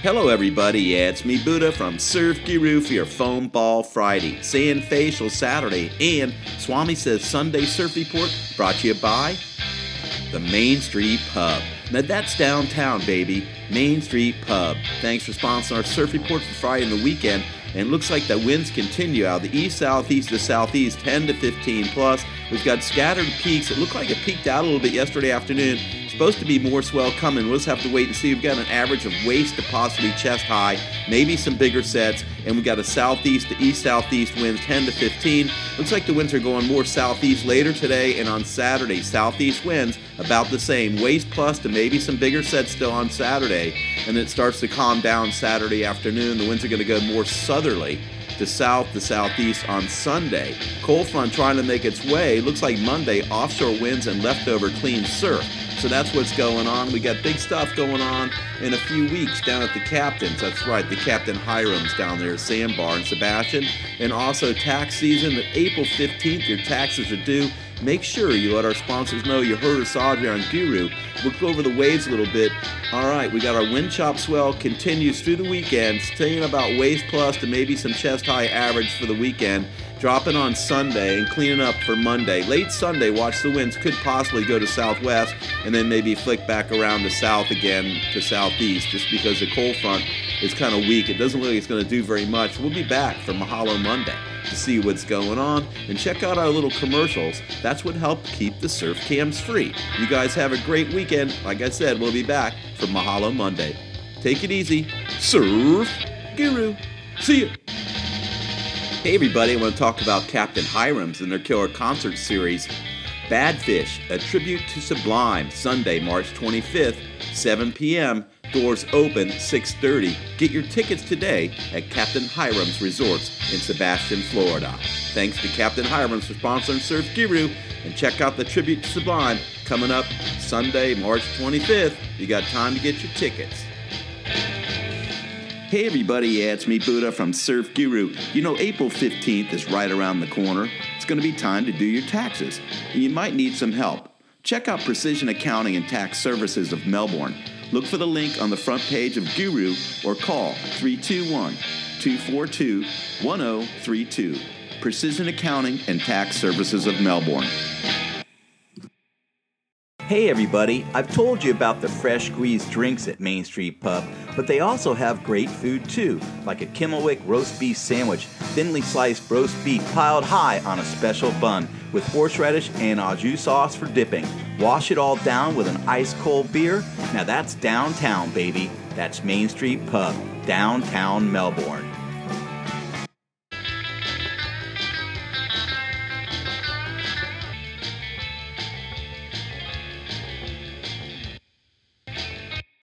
Hello everybody, yeah, it's me Buddha from Surf Guru for your Foam Ball Friday, Sand Facial Saturday, and Swami Says Sunday Surf Report brought to you by the Main Street Pub. Now that's downtown, baby. Main Street Pub. Thanks for sponsoring our surf report for Friday and the weekend. And it looks like the winds continue out of the east-southeast to southeast, 10 to 15 plus. We've got scattered peaks. It looked like it peaked out a little bit yesterday afternoon. Supposed to be more swell coming. We'll just have to wait and see. We've got an average of waist to possibly chest high, maybe some bigger sets, and we've got a southeast to east-southeast winds, 10 to 15. Looks like the winds are going more southeast later today, and on Saturday, southeast winds about the same. Waist plus to maybe some bigger sets still on Saturday, and it starts to calm down Saturday afternoon. The winds are going to go more southerly to south to southeast on Sunday. Cold front trying to make its way. Looks like Monday, offshore winds and leftover clean surf. So that's what's going on. We got big stuff going on in a few weeks down at the Captain's. That's right, the Captain Hiram's down there at Sandbar and Sebastian. And also tax season, April 15th, your taxes are due. Make sure you let our sponsors know you heard us out here on Guru. We'll go over the waves a little bit. All right, we got our wind chop swell continues through the weekend, staying about waist plus to maybe some chest high average for the weekend. Dropping on Sunday and cleaning up for Monday. Late Sunday, watch the winds could possibly go to southwest and then maybe flick back around to south again to southeast just because the cold front is kind of weak. It doesn't look like it's going to do very much. We'll be back for Mahalo Monday to see what's going on and check out our little commercials. That's what helped keep the surf cams free. You guys have a great weekend. Like I said, we'll be back for Mahalo Monday. Take it easy. Surf Guru. See ya. Hey everybody, I want to talk about Captain Hiram's and their killer concert series, Bad Fish, a tribute to Sublime, Sunday, March 25th, 7 p.m., doors open 6:30. Get your tickets today at Captain Hiram's Resorts in Sebastian, Florida. Thanks to Captain Hiram's for sponsoring Surf Guru, and check out the tribute to Sublime coming up Sunday, March 25th. You got time to get your tickets. Hey everybody, yeah, it's me Buddha from Surf Guru. You know, April 15th is right around the corner. It's going to be time to do your taxes, and you might need some help. Check out Precision Accounting and Tax Services of Melbourne. Look for the link on the front page of Guru or call 321-242-1032. Precision Accounting and Tax Services of Melbourne. Hey everybody, I've told you about the fresh squeezed drinks at Main Street Pub, but they also have great food too, like a Kimmelwick roast beef sandwich, thinly sliced roast beef piled high on a special bun, with horseradish and au jus sauce for dipping. Wash it all down with an ice cold beer. Now that's downtown, baby. That's Main Street Pub, downtown Melbourne.